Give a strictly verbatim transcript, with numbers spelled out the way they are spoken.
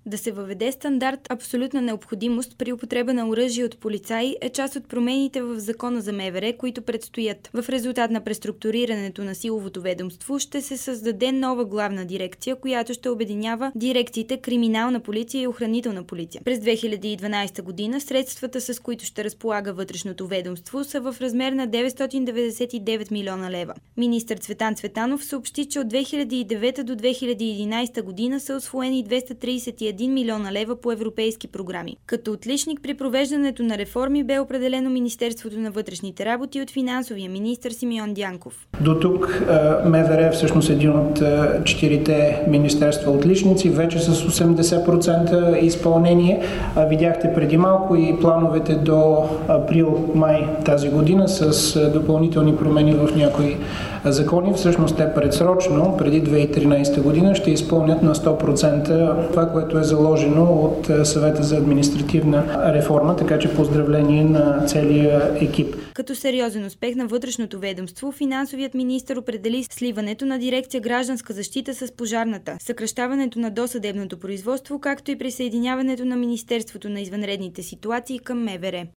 Да се въведе стандарт абсолютна необходимост при употреба на оръжие от полицаи е част от промените в Закона за МВР, които предстоят. В резултат на преструктурирането на силовото ведомство ще се създаде нова главна дирекция, която ще обединява дирекциите Криминална полиция и Охранителна полиция. През две хиляди и дванадесета година средствата, с които ще разполага вътрешното ведомство, са в размер на деветстотин деветдесет и девет милиона лева. Министър Цветан Цветанов съобщи, че от две хиляди и девета до две хиляди и единадесета година са усвоени двеста тридесет и един милиона лева по европейски програми. Като отличник при провеждането на реформи бе определено Министерството на вътрешните работи от финансовия министър Симеон Дянков. До тук МВР е всъщност един от четирите министерства отличници, вече с осемдесет процента изпълнение. Видяхте преди малко и плановете до април-май тази година с допълнителни промени в някои закони. Всъщност те предсрочно, преди две хиляди и тринадесета година, ще изпълнят на сто процента това, което е заложено от Съвета за административна реформа, така че поздравление на целия екип. Като сериозен успех на вътрешното ведомство, финансовият министър определи сливането на дирекция Гражданска защита с пожарната, съкращаването на досъдебното производство, както и присъединяването на Министерството на извънредните ситуации към МВР.